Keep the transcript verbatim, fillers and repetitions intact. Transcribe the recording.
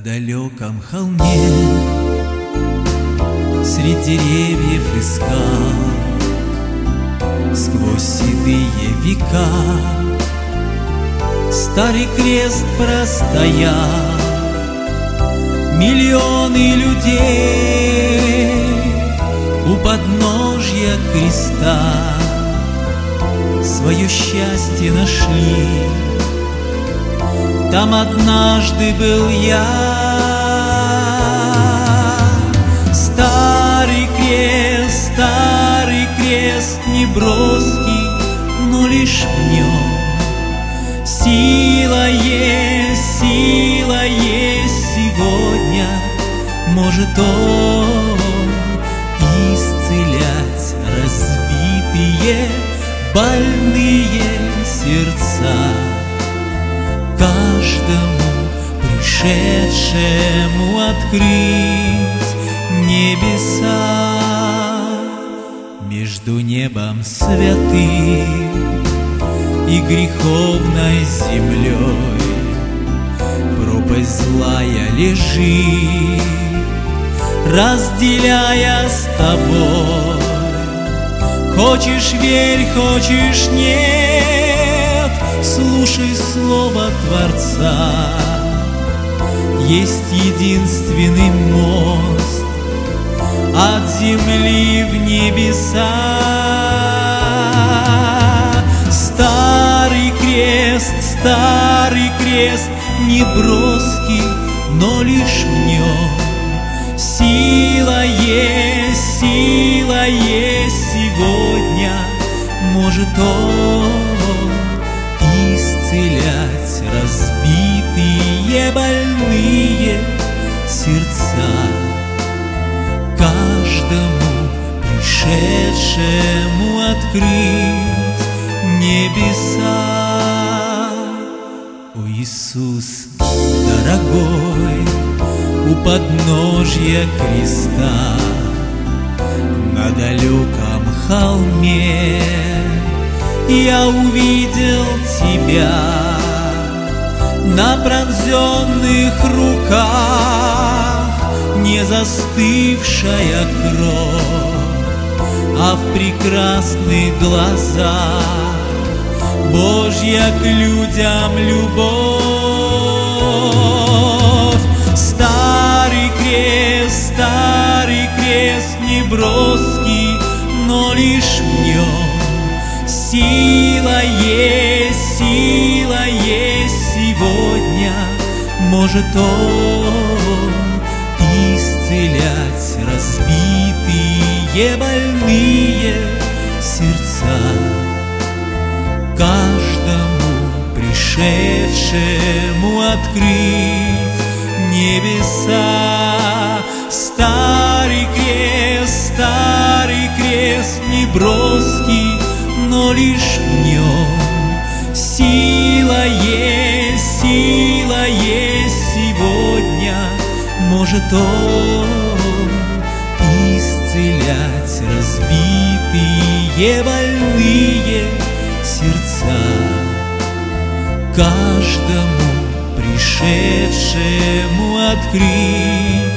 далеком холме средь деревьев и скал сквозь седые века старый крест простоял. Миллионы людей у подножья креста свое счастье нашли. Там однажды был я. Старый крест, старый крест неброский, но лишь в нем сила есть, сила есть сегодня. Может он исцелять разбитые, больные сердца, каждому пришедшему открыть небеса. Между небом святым и греховной землей пропасть злая лежит, разделяя с тобой. Хочешь верь, хочешь нет, слушай слово Творца. Есть единственный мост от земли в небеса. Старый крест, старый крест неброский, но лишь в нем сила есть, сила есть сегодня. Может он исцелять разбитые, больные сердца, каждому пришедшему открыть небеса. О, Иисус дорогой, у подножья креста на далеком холме я увидел тебя. На пронзенных руках не застывшая кровь, а в прекрасных глазах Божья к людям любовь. Старый крест, старый крест неброский, но лишь в нем сила есть, сила есть сегодня. Может он исцелять разбитые, больные сердца, каждому пришедшему открыть небеса. Старый крест, старый крест неброский, но лишь в нем сила есть, сила есть сегодня. Может он исцелять разбитые, больные сердца, каждому пришедшему открыть